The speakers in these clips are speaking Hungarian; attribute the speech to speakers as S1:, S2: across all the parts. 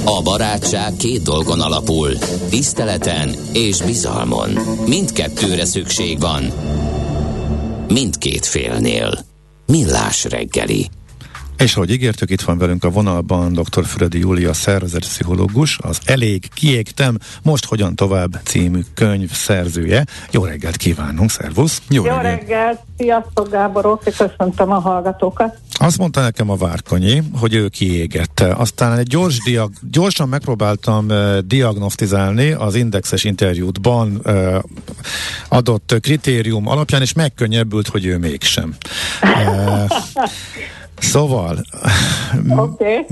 S1: A barátság két dolgon alapul, tiszteleten és bizalmon. Mindkettőre szükség van. Mindkét félnél. Millás reggeli.
S2: És ahogy ígértük, itt van velünk a vonalban dr. Füredi Júlia, szervezetpszichológus, az Elég kiégtem, most hogyan tovább című könyv szerzője. Jó reggelt kívánunk, szervusz!
S3: Jó reggelt, sziasztok Gáborok, és köszöntöm a hallgatókat.
S2: Azt mondta nekem a Várkonyi, hogy ő kiégett. Aztán egy gyorsan megpróbáltam diagnosztizálni az Indexes interjútban adott kritérium alapján, és megkönnyebbült, hogy ő mégsem. Szóval...
S3: Oké.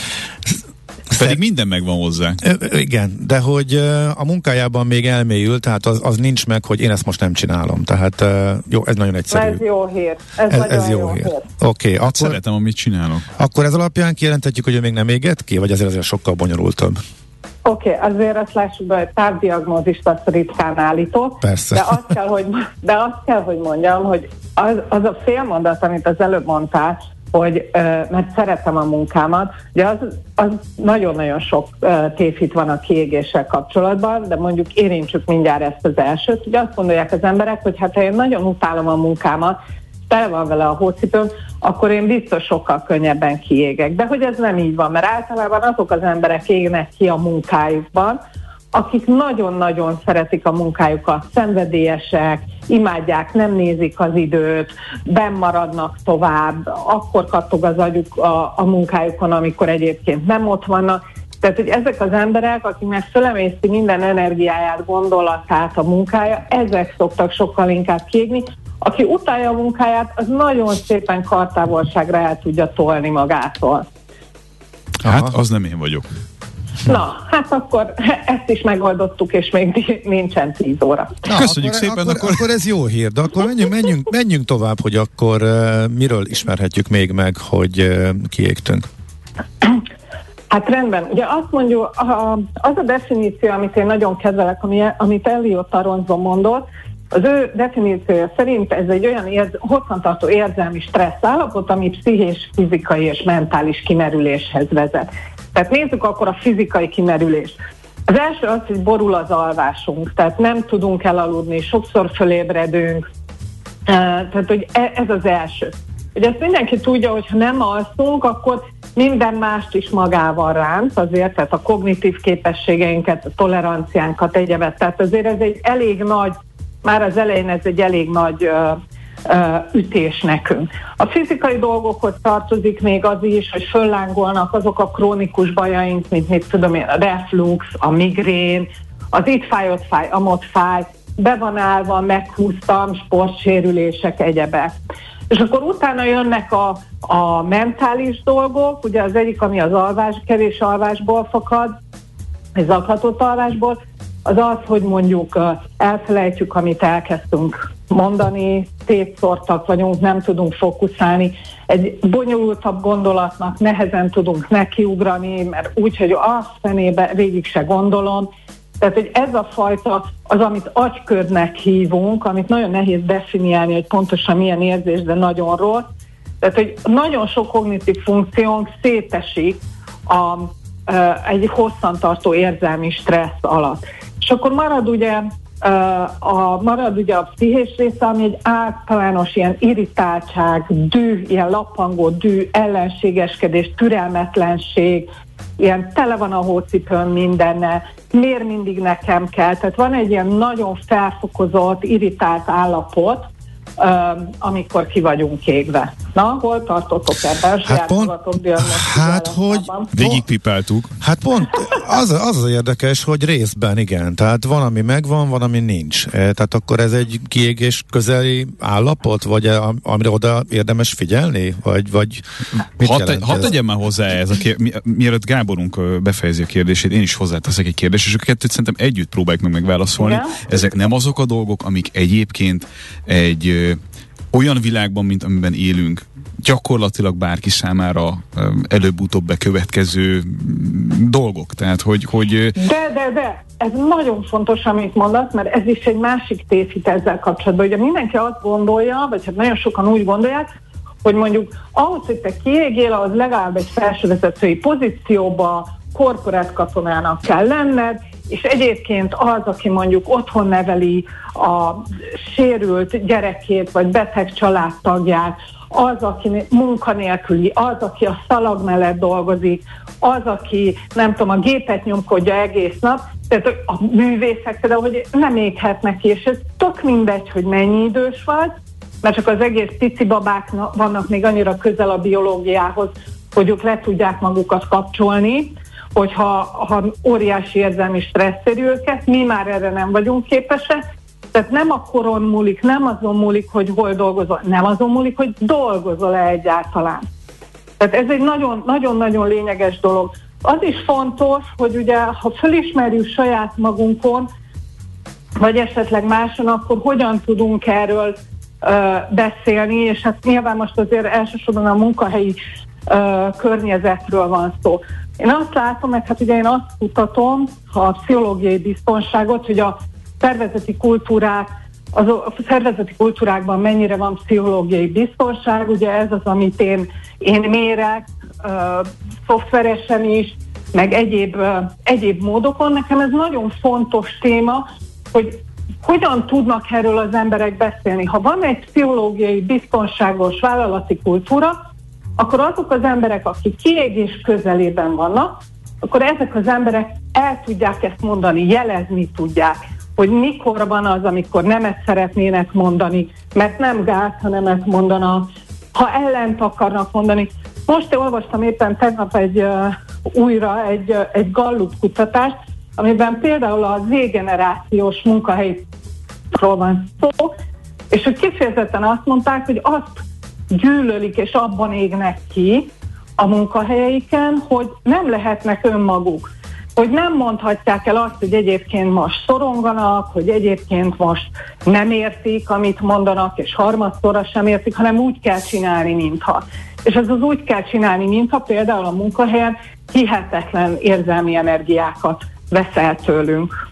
S4: Pedig minden megvan hozzá.
S2: Igen, de hogy a munkájában még elmélyül, tehát az nincs meg, hogy én ezt most nem csinálom. Tehát jó, ez nagyon egyszerű.
S3: Ez jó hír. Ez jó hír.
S2: Oké, akkor...
S4: Szeretem, amit csinálok.
S2: Akkor ez alapján kijelentetjük, hogy ő még nem égett ki, vagy azért sokkal bonyolultabb?
S3: Oké, azért azt lássuk be, hogy távdiagnózist azt ritkán állítok.
S2: Persze.
S3: De azt kell, hogy mondjam, hogy az a félmondat, amit az előbb mondtál, hogy mert szeretem a munkámat, de az nagyon-nagyon sok tévhit van a kiégéssel kapcsolatban, de mondjuk érintsük mindjárt ezt az elsőt, hogy azt gondolják az emberek, hogy hát ha én nagyon utálom a munkámat, tele van vele a hócipőm, akkor én biztos sokkal könnyebben kiégek. De hogy ez nem így van, mert általában azok az emberek égnek ki a munkájukban, akik nagyon-nagyon szeretik a munkájukat, szenvedélyesek, imádják, nem nézik az időt, bennmaradnak tovább, akkor kattog az agyuk a munkájukon, amikor egyébként nem ott vannak. Tehát, hogy ezek az emberek, akiknek fölemészti minden energiáját, gondolatát a munkája, ezek szoktak sokkal inkább kiégni. Aki utálja a munkáját, az nagyon szépen kartávolságra el tudja tolni magától.
S4: Hát, az nem én vagyok.
S3: Na, hát akkor ezt is megoldottuk, és még nincsen 10 óra.
S2: Na, köszönjük szépen. Akkor ez jó hír, de akkor menjünk tovább, hogy akkor miről ismerhetjük még meg, hogy kiégtünk.
S3: Hát rendben. Ugye azt mondjuk, az a definíció, amit én nagyon kezelek, amit Elliot Aronson mondott, az ő definíciója szerint ez egy olyan hosszantartó érzelmi stressz állapot, ami pszichés, fizikai és mentális kimerüléshez vezet. Tehát nézzük akkor a fizikai kimerülést. Az első az, hogy borul az alvásunk, tehát nem tudunk elaludni, sokszor fölébredünk, tehát hogy ez az első. Ugye ezt mindenki tudja, hogy ha nem alszunk, akkor minden mást is magával ránt, azért, tehát a kognitív képességeinket, a toleranciánkat, egyebet, tehát azért ez egy elég nagy, már az elején ez egy elég nagy ütés nekünk. A fizikai dolgokhoz tartozik még az is, hogy föllángolnak azok a krónikus bajaink, mint mit tudom én, a reflux, a migrén, az itt fáj, ott fáj, amott fáj, be van állva, meghúztam, sportsérülések, egyebek. És akkor utána jönnek a mentális dolgok, ugye az egyik, ami az alvás, kevés alvásból fakad, zaklatott alvásból, az az, hogy mondjuk elfelejtjük, amit elkezdtünk mondani, szétszórtak vagyunk, nem tudunk fókuszálni, egy bonyolultabb gondolatnak nehezen tudunk nekiugrani, mert úgy, hogy azt fenébe végig se gondolom. Tehát, hogy ez a fajta, az, amit agykörnek hívunk, amit nagyon nehéz definiálni, hogy pontosan milyen érzés, de nagyon rossz. Tehát, hogy nagyon sok kognitív funkciónk szétesik egy hosszantartó érzelmi stressz alatt. És akkor marad ugye a pszichés része, ami egy általános ilyen irritáltság, düh, ilyen lappangó düh, ellenségeskedés, türelmetlenség, ilyen tele van a hócipőn mindenne, miért mindig nekem kell. Tehát van egy ilyen nagyon felfokozott, irritált állapot, amikor ki vagyunk égve. Na, hol tartotok ebben?
S2: Hát, hogy
S4: végigpipáltuk.
S2: Hát pont az érdekes, hogy részben igen. Tehát van, ami megvan, van, ami nincs. Tehát akkor ez egy kiégés közeli állapot, vagy amire oda érdemes figyelni? Vagy mit jelent ez?
S4: Hadd tegyem már hozzá ez a mielőtt Gáborunk befejezi a kérdését, én is hozzáteszek egy kérdést, és a kettőt szerintem együtt próbáljuk meg megválaszolni. Igen? Ezek nem azok a dolgok, amik egyébként egy olyan világban, mint amiben élünk, gyakorlatilag bárki számára előbb-utóbb bekövetkező dolgok. Tehát, hogy...
S3: De, ez nagyon fontos, amit mondasz, mert ez is egy másik tévhit ezzel kapcsolatban. Ugye mindenki azt gondolja, vagy hát nagyon sokan úgy gondolják, hogy mondjuk ahhoz, hogy te kiégél, az legalább egy felsővezetői pozícióba, korporát katonának kell lenned, és egyébként az, aki mondjuk otthon neveli a sérült gyerekét, vagy beteg családtagját, az, aki munkanélküli, az, aki a szalag mellett dolgozik, az, aki, nem tudom, a gépet nyomkodja egész nap, tehát a művészek például, hogy nem éghetnek ki, és ez tök mindegy, hogy mennyi idős vagy, mert csak az egész pici babák vannak még annyira közel a biológiához, hogy ők le tudják magukat kapcsolni, hogyha óriási érzelmi stressz éri őket, mi már erre nem vagyunk képesek, tehát nem a koron múlik, nem azon múlik, hogy hol dolgozol, nem azon múlik, hogy dolgozol-e egyáltalán. Tehát ez egy nagyon-nagyon lényeges dolog. Az is fontos, hogy ugye, ha felismerjük saját magunkon, vagy esetleg máson, akkor hogyan tudunk erről beszélni, és hát nyilván most azért elsősorban a munkahelyi környezetről van szó. Én azt látom, meg hát ugye én azt kutatom, a pszichológiai biztonságot, hogy a szervezeti kultúrákban mennyire van pszichológiai biztonság, ugye ez az, amit én mérek, szoftveresen is, meg egyéb módokon. Nekem ez nagyon fontos téma, hogy hogyan tudnak erről az emberek beszélni. Ha van egy pszichológiai biztonságos vállalati kultúra, akkor azok az emberek, akik kiégés közelében vannak, akkor ezek az emberek el tudják ezt mondani, jelezni tudják, hogy mikor van az, amikor nem ezt szeretnének mondani, mert nem gáz, hanem ezt mondanak, ha ellent akarnak mondani. Most olvastam éppen tegnap újra egy Gallup kutatást, amiben például a Z-generációs munkahelyről van szó, és hogy kifejezetten azt mondták, hogy azt gyűlölik és abban égnek ki a munkahelyeiken, hogy nem lehetnek önmaguk. Hogy nem mondhatják el azt, hogy egyébként most szoronganak, hogy egyébként most nem értik, amit mondanak, és harmadszorra sem értik, hanem úgy kell csinálni, mintha. És ez az úgy kell csinálni, mintha például a munkahelyen hihetetlen érzelmi energiákat vesz el tőlünk.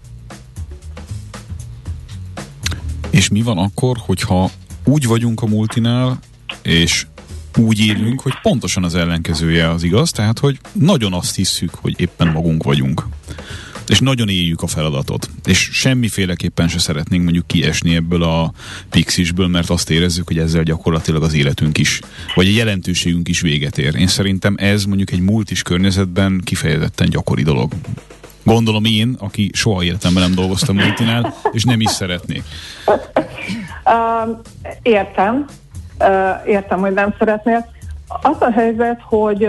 S4: És mi van akkor, hogyha úgy vagyunk a multinál, és úgy élünk, hogy pontosan az ellenkezője az igaz, tehát, hogy nagyon azt hisszük, hogy éppen magunk vagyunk. És nagyon éljük a feladatot. És semmiféleképpen se szeretnénk mondjuk kiesni ebből a pixisből, mert azt érezzük, hogy ezzel gyakorlatilag az életünk is, vagy a jelentőségünk is véget ér. Én szerintem ez mondjuk egy multis környezetben kifejezetten gyakori dolog. Gondolom én, aki soha életemben nem dolgoztam multinál, és nem is szeretnék.
S3: Értem, hogy nem szeretnél. Az a helyzet, hogy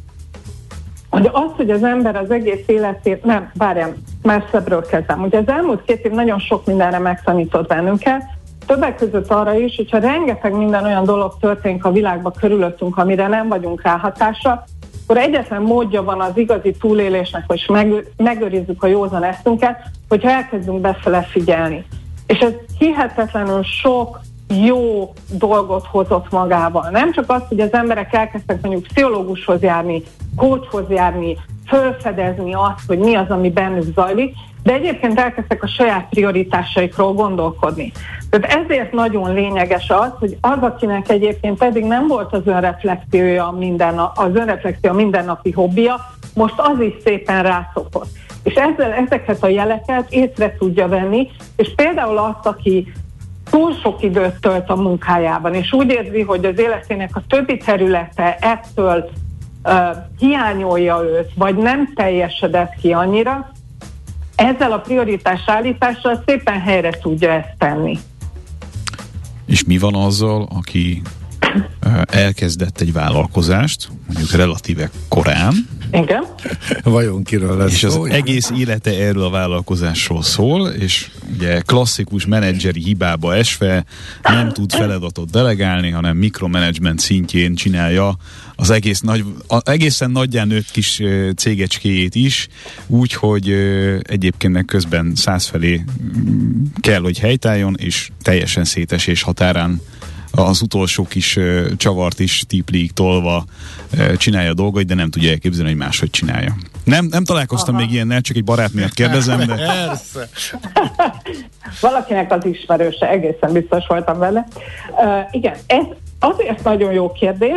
S3: az ember az egész életét, már szebbről kezdem. Ugye az elmúlt 2 év nagyon sok mindenre megtanított bennünket, többek között arra is, hogyha rengeteg minden olyan dolog történik a világban körülöttünk, amire nem vagyunk ráhatással, akkor egyetlen módja van az igazi túlélésnek, hogy megőrizzük a józan eszünket, hogyha elkezdünk befele figyelni. És ez hihetetlenül sok jó dolgot hozott magával. Nem csak az, hogy az emberek elkezdtek mondjuk pszichológushoz járni, coachhoz járni, felfedezni azt, hogy mi az, ami bennük zajlik, de egyébként elkezdtek a saját prioritásaikról gondolkodni. Tehát ezért nagyon lényeges az, hogy az, akinek egyébként eddig nem volt az önreflexiója a mindennapi hobbija, most az is szépen rászokott. És ezeket a jeleket észre tudja venni, és például azt, aki túl sok időt tölt a munkájában, és úgy érzi, hogy az életének a többi területe ettől hiányolja őt, vagy nem teljesedett ki annyira, ezzel a prioritás állítással szépen helyre tudja ezt tenni.
S4: És mi van azzal, aki elkezdett egy vállalkozást, mondjuk relatíve korán,
S3: igen.
S2: Vajon kiről lesz
S4: és az egész élete erről a vállalkozásról szól, és ugye klasszikus menedzseri hibába esve nem tud feladatot delegálni, hanem mikromanagement szintjén csinálja az egészen nagyján nőtt kis cégecskéjét is, úgyhogy egyébként meg közben 100 felé kell, hogy helytálljon, és teljesen szétesés határán az utolsó kis csavart is típlig tolva csinálja a dolgait, de nem tudja elképzelni, hogy máshogy csinálja. Nem találkoztam még ilyennel, csak egy barát miatt kérdezem, de...
S2: Persze.
S3: Valakinek az ismerőse, egészen biztos voltam vele. Igen, ez azért nagyon jó kérdés,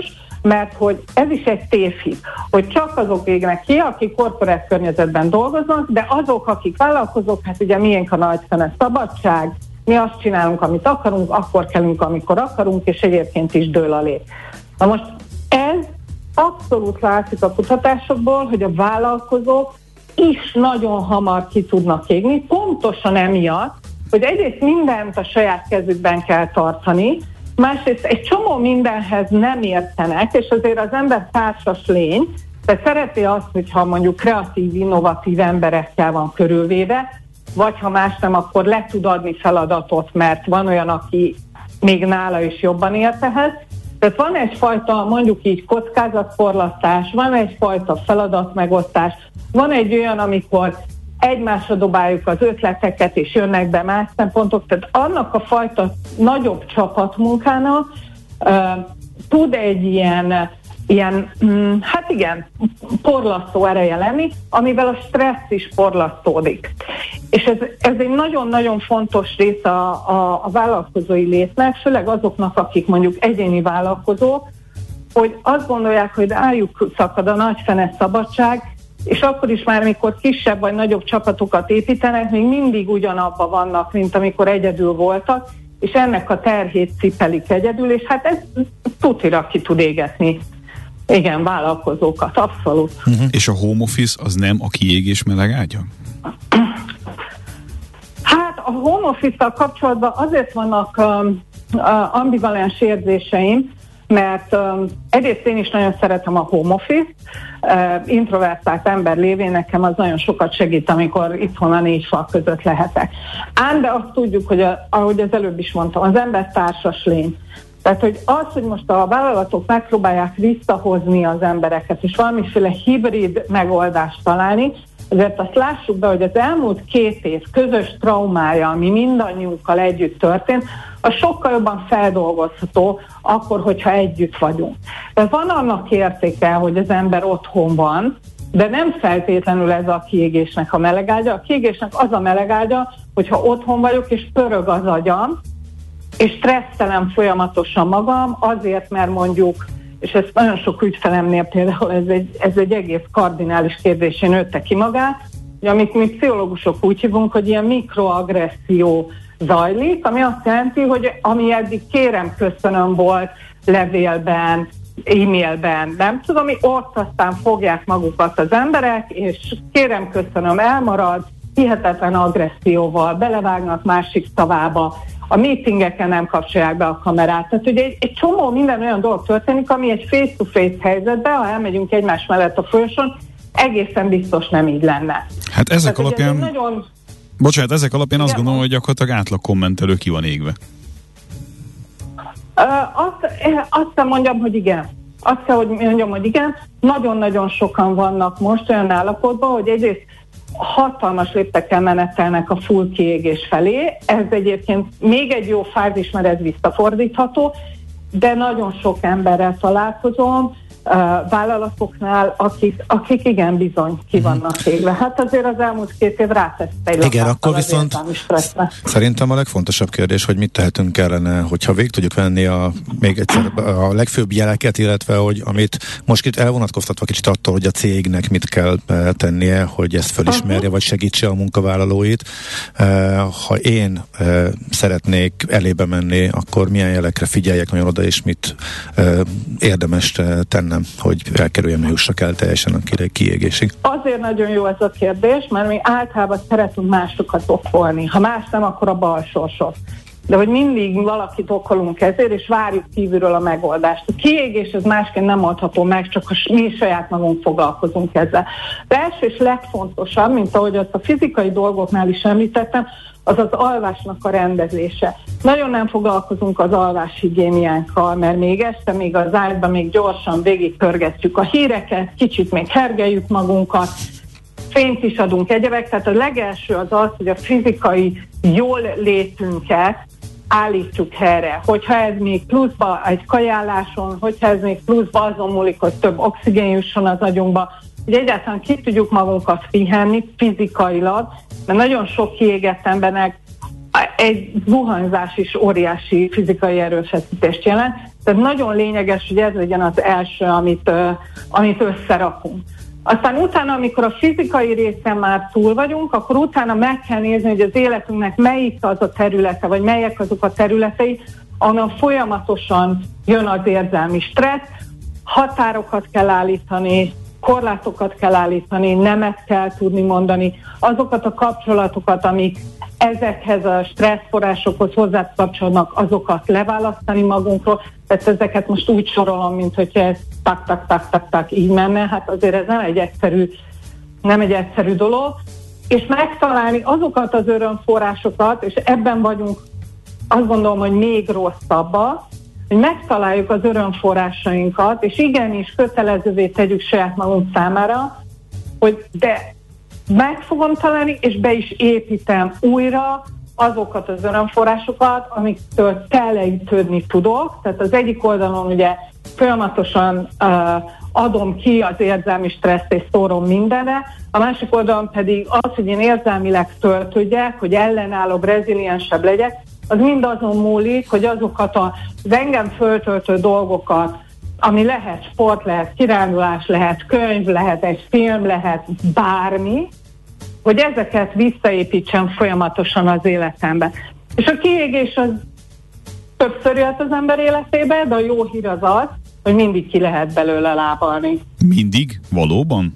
S3: mert hogy ez is egy tévhit, hogy csak azok égnek ki, akik korporát környezetben dolgoznak, de azok, akik vállalkozók, hát ugye miénk a nagyfene szabadság, mi azt csinálunk, amit akarunk, akkor kelünk, amikor akarunk, és egyébként is dől a lé. Na most ez abszolút látszik a kutatásokból, hogy a vállalkozók is nagyon hamar ki tudnak égni, pontosan emiatt, hogy egyrészt mindent a saját kezükben kell tartani, másrészt egy csomó mindenhez nem értenek, és azért az ember társas lény, de szereti azt, hogyha mondjuk kreatív, innovatív emberekkel van körülvéve, vagy ha más nem, akkor le tud adni feladatot, mert van olyan, aki még nála is jobban ért ehhez. Tehát van egyfajta, mondjuk így kockázatforlasztás, van egyfajta feladatmegosztás, van egy olyan, amikor egymásra dobáljuk az ötleteket, és jönnek be más szempontok, tehát annak a fajta nagyobb csapatmunkának tud egy ilyen, hát igen, porlasztó ereje lenni, amivel a stressz is porlasztódik. És ez egy nagyon-nagyon fontos része a vállalkozói létnek, főleg azoknak, akik mondjuk egyéni vállalkozók, hogy azt gondolják, hogy rájuk szakad a nagyfene szabadság, és akkor is már, mikor kisebb vagy nagyobb csapatokat építenek, még mindig ugyanabban vannak, mint amikor egyedül voltak, és ennek a terhét cipelik egyedül, és hát ez tutira ki tud égetni. Igen, vállalkozókat, abszolút.
S4: És a home office az nem a kiégés meleg ágya?
S3: Hát a home office-tal kapcsolatban azért vannak ambivalens érzéseim, mert egyrészt én is nagyon szeretem a home office, introvertált ember lévén nekem az nagyon sokat segít, amikor itthon a négy fal között lehetek. Ám de azt tudjuk, hogy ahogy az előbb is mondtam, az ember társas lény. Tehát, hogy az, hogy most a vállalatok megpróbálják visszahozni az embereket, és valamiféle hibrid megoldást találni, ezért azt lássuk be, hogy az elmúlt 2 év közös traumája, ami mindannyiunkkal együtt történt, az sokkal jobban feldolgozható akkor, hogyha együtt vagyunk. De van annak értéke, hogy az ember otthon van, de nem feltétlenül ez a kiégésnek a melegágya. A kiégésnek az a melegágya, hogyha otthon vagyok és pörög az agyam, és stresszelem folyamatosan magam, azért, mert mondjuk, és ezt nagyon sok ügyfelemnél például ez egy egész kardinális kérdésén nőtte ki magát, hogy amit mi pszichológusok úgy hívunk, hogy ilyen mikroagresszió zajlik, ami azt jelenti, hogy ami eddig kérem köszönöm volt levélben, e-mailben, nem tudom, ott aztán fogják magukat az emberek, és kérem köszönöm elmarad, hihetetlen agresszióval belevágnak másik szavába, a meetingeken nem kapcsolják be a kamerát. Tehát ugye egy csomó minden olyan dolog történik, ami egy face-to-face helyzetben, ha elmegyünk egymás mellett a folyosón, egészen biztos nem így lenne.
S4: Hát ezek alapján... Nagyon... Bocsánat, ezek alapján azt gondolom, hogy gyakorlatilag átlag kommentelő ki van égve.
S3: Azt mondjam, hogy igen. Nagyon-nagyon sokan vannak most olyan állapotban, hogy egyrészt hatalmas léptekkel menetelnek a full kiégés felé. Ez egyébként még egy jó fázis, mert ez visszafordítható, de nagyon sok emberrel találkozom, vállalatoknál, akik igen bizony ki vannak égve. Hát azért az elmúlt 2 év ráteszte egy
S2: igen, akkor viszont szerintem a legfontosabb kérdés, hogy mit tehetünk ellene, hogyha végig tudjuk venni még egyszer a legfőbb jeleket, illetve hogy amit most itt elvonatkoztatva kicsit attól, hogy a cégnek mit kell tennie, hogy ezt fölismerje, vagy segítse a munkavállalóit. Ha én szeretnék elébe menni, akkor milyen jelekre figyeljek nagyon oda, és mit érdemes tennem, hogy elkerüljem, ne jussak el teljesen a kiégésig?
S3: Azért nagyon jó ez a kérdés, mert mi általában szeretünk másokat okolni. Ha más nem, akkor a balsorsot. De hogy mindig valakit okolunk ezért, és várjuk kívülről a megoldást. A kiégés ez másként nem oldható meg, csak mi saját magunk foglalkozunk ezzel. De első és legfontosabb, mint ahogy azt a fizikai dolgoknál is említettem, az az alvásnak a rendezése. Nagyon nem foglalkozunk az alváshigiéniánkkal, mert még este, még az ágyban még gyorsan végigpörgetjük a híreket, kicsit még hergeljük magunkat, fényt is adunk egyebek, tehát a legelső az az, hogy a fizikai jól létünket állítsuk helyre. Hogyha ez még pluszba egy kajálláson, hogyha ez még pluszba azon múlik, hogy több oxigén jusson az agyunkba, hogy egyáltalán ki tudjuk magunkat pihenni fizikailag, mert nagyon sok kiégett embernek egy zuhanyzás is óriási fizikai erőfeszítést jelent, Tehát nagyon lényeges, hogy ez legyen az első, amit összerakunk. Aztán utána, amikor a fizikai részen már túl vagyunk, akkor utána meg kell nézni, hogy az életünknek melyik az a területe, vagy melyek azok a területei, ahonnan folyamatosan jön az érzelmi stressz, határokat kell állítani, korlátokat kell állítani, nemet kell tudni mondani, azokat a kapcsolatokat, amik ezekhez a stresszforrásokhoz hozzá kapcsolódnak, azokat leválasztani magunkról. Tehát ezeket most úgy sorolom, mint hogyha ez tak így menne, hát azért ez nem egy egyszerű dolog. És megtalálni azokat az örömforrásokat, és ebben vagyunk, azt gondolom, hogy még rosszabbak, hogy megtaláljuk az örömforrásainkat, és igenis kötelezővé tegyük saját magunk számára, hogy de meg fogom találni, és be is építem újra azokat az örömforrásokat, amiktől telítődni tudok. Tehát az egyik oldalon ugye folyamatosan adom ki az érzelmi stresszt, és szórom mindenre, a másik oldalon pedig az, hogy én érzelmileg töltődjek, hogy ellenállóbb, reziliensebb legyek, az mind azon múlik, hogy azokat az engem föltöltő dolgokat, ami lehet sport, lehet kirándulás, lehet könyv, lehet egy film, lehet bármi, hogy ezeket visszaépítsem folyamatosan az életembe. És a kiégés az többször jött az ember életébe, de a jó hír az az, hogy mindig ki lehet belőle lábalni.
S4: Mindig? Valóban?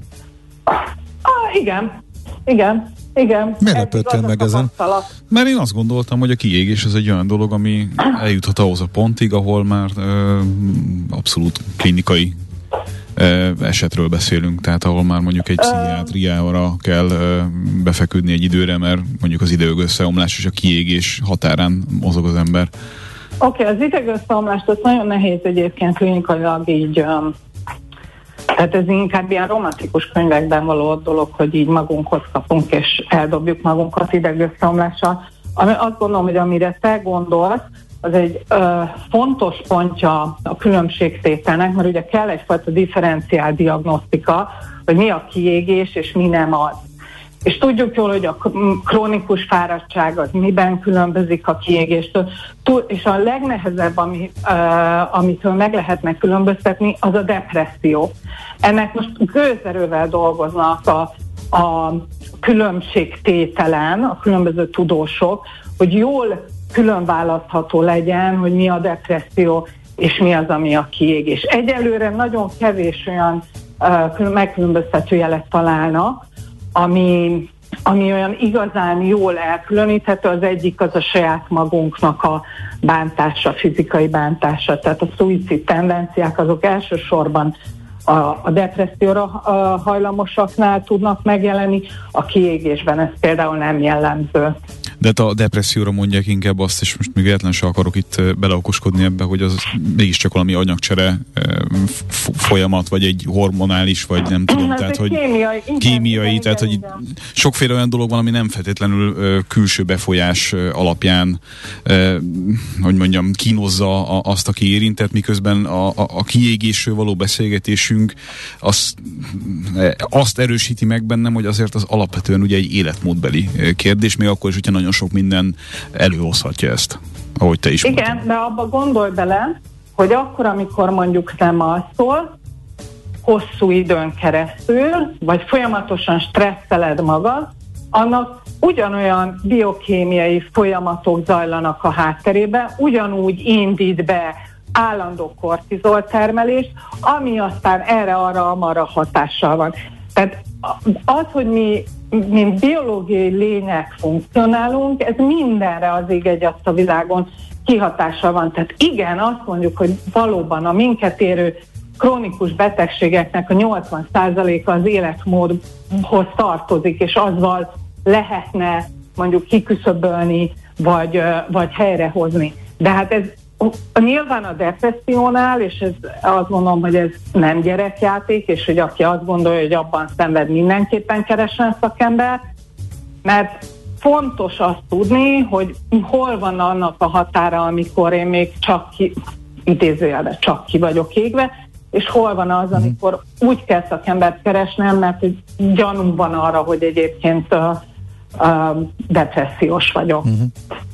S3: Igen.
S2: Miért lepődtél meg ezen?
S4: Mert én azt gondoltam, hogy a kiégés az egy olyan dolog, ami eljuthat ahhoz a pontig, ahol már abszolút klinikai esetről beszélünk, tehát ahol már mondjuk egy pszichiátriára kell befeküdni egy időre, mert mondjuk az idegösszeomlás és a kiégés határán mozog az ember.
S3: Oké, az idegösszeomlást az nagyon nehéz egyébként klinikailag így, tehát ez inkább ilyen romantikus könyvekben való dolog, hogy így magunkhoz kapunk és eldobjuk magunkat idegösszeomlással. Azt gondolom, hogy amire te gondolsz, az egy fontos pontja a különbségtételnek, mert ugye kell egyfajta differenciál diagnosztika, hogy mi a kiégés és mi nem az. És tudjuk jól, hogy a krónikus fáradtság az miben különbözik a kiégéstől, és a legnehezebb, amitől meg lehet megkülönböztetni, az a depresszió. Ennek most gőzerővel dolgoznak a különbségtételen, a különböző tudósok, hogy jól különválasztható legyen, hogy mi a depresszió, és mi az, ami a kiégés. Egyelőre nagyon kevés olyan megkülönböztető jelet találnak, ami olyan igazán jól elkülöníthető. Az egyik az a saját magunknak a bántása, fizikai bántása, tehát a szuicid tendenciák azok elsősorban a depresszióra hajlamosaknál tudnak megjelenni, a kiégésben ez például nem jellemző.
S4: De a depresszióra mondják inkább azt, és most még véletlenül se akarok itt beleokoskodni ebbe, hogy az mégiscsak valami anyagcsere folyamat, vagy egy hormonális, vagy nem tudom, tehát hogy kémiai, tehát hogy sokféle olyan dolog van, ami nem feltétlenül külső befolyás alapján, hogy mondjam, kínozza azt, aki érintett, miközben a kiégésről való beszélgetésünk azt erősíti meg bennem, hogy azért az alapvetően ugye egy életmódbeli kérdés, még akkor is, hogyha nagyon sok minden előhozhatja ezt, ahogy te is mondtad.
S3: Igen, de abba gondolj bele, hogy akkor, amikor mondjuk nem alszol, hosszú időn keresztül, vagy folyamatosan stresszeled magad, annak ugyanolyan biokémiai folyamatok zajlanak a hátterében, ugyanúgy indít be állandó kortizol termelést, ami aztán erre-arra hatással van. Tehát az, hogy mi mint biológiai lények funkcionálunk, ez mindenre az ég egyatt a világon kihatással van. Tehát igen, azt mondjuk, hogy valóban a minket érő krónikus betegségeknek a 80%-a az életmódhoz tartozik, és azzal lehetne mondjuk kiküszöbölni, vagy helyrehozni. De hát ez nyilván a depressziónál, és ez, azt gondolom, hogy ez nem gyerekjáték, és hogy aki azt gondolja, hogy abban szenved, mindenképpen keressen szakembert, mert fontos azt tudni, hogy hol van annak a határa, amikor én még idézőjelben csak ki vagyok égve, és hol van az, amikor úgy kell szakembert keresnem, mert gyanúm van arra, hogy egyébként depressziós vagyok.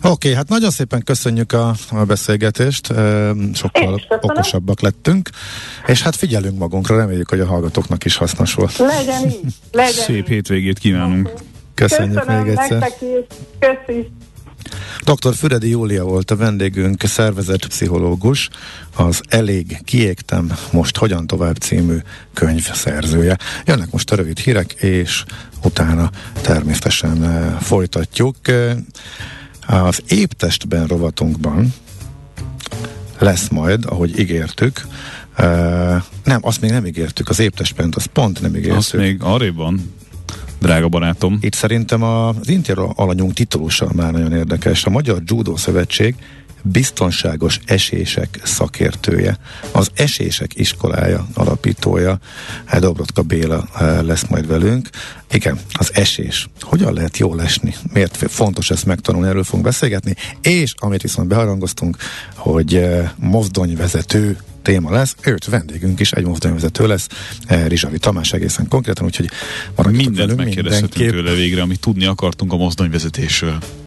S2: Oké, hát nagyon szépen köszönjük a beszélgetést, sokkal okosabbak lettünk, és hát figyelünk magunkra, reméljük, hogy a hallgatóknak is hasznos volt.
S3: Legyen így.
S4: Szép hétvégét kívánunk.
S2: Köszönjük még egyszer.
S3: Köszi.
S2: Dr. Füredi Júlia volt a vendégünk, szervezetpszichológus, az Elég kiégtem, most hogyan tovább című könyv szerzője. Jönnek most a rövid hírek, és utána természetesen folytatjuk. Az Éptestben rovatunkban lesz majd, ahogy ígértük, nem, azt még nem ígértük, az Éptestben, azt pont nem ígértük.
S4: Azt még arrébb van, drága barátom.
S2: Itt szerintem az Intér alanyunk titulusa már nagyon érdekes. A Magyar Judo Szövetség biztonságos esések szakértője, az Esések Iskolája alapítója, Dobrotka Béla lesz majd velünk. Igen, az esés. Hogyan lehet jól esni? Miért fontos ezt megtanulni? Erről fogunk beszélgetni. És amit viszont beharangoztunk, hogy mozdonyvezető téma lesz, őt vendégünk is, egy mozdonyvezető lesz, Rizsavi Tamás egészen konkrétan, úgyhogy
S4: mindent megkérdezhetünk tőle végre, amit tudni akartunk a mozdonyvezetésről.